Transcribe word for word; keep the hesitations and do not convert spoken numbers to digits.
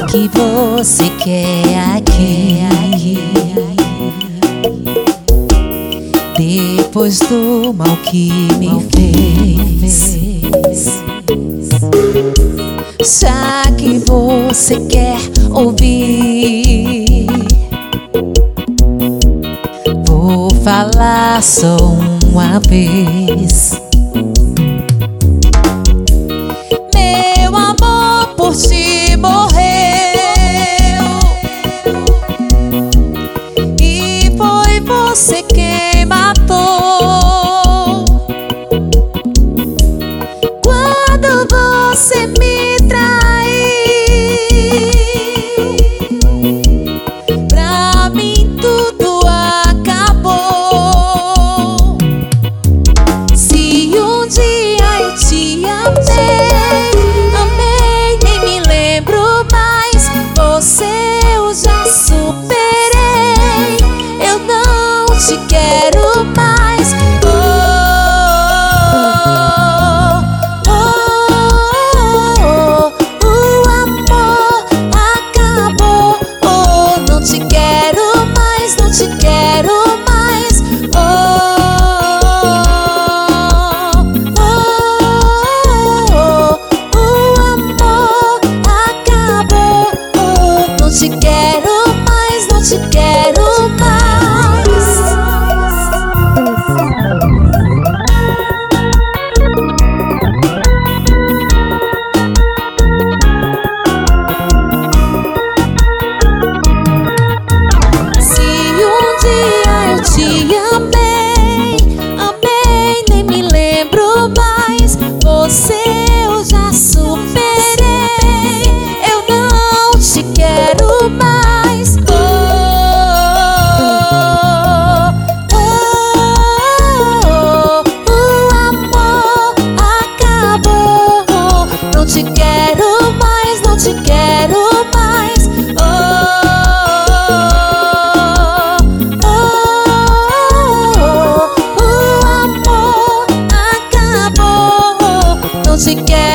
que você quer aqui? Depois do mal que me fez, já que você quer ouvir, vou falar só uma vez. Meu amor por ti morreu, e foi você quem matou. Quando você me traiu, pra mim tudo acabou. Se um dia eu te amei, amei, nem me lembro mais. Você eu já superei, eu não te quero mais. Oh, oh, oh, oh, o amor acabou. Oh, não te quero mais, não te quero mais. Oh, oh, oh, oh, o amor acabou. Oh, não te quero mais, não te quero mais. Se um dia eu te amei, amei, nem me lembro mais. Você eu já superei, eu não te quero mais. Oh, oh, oh, oh, o amor acabou. Não te quero mais, não te quero mais. Oh, oh, oh, o amor acabou. Não te quero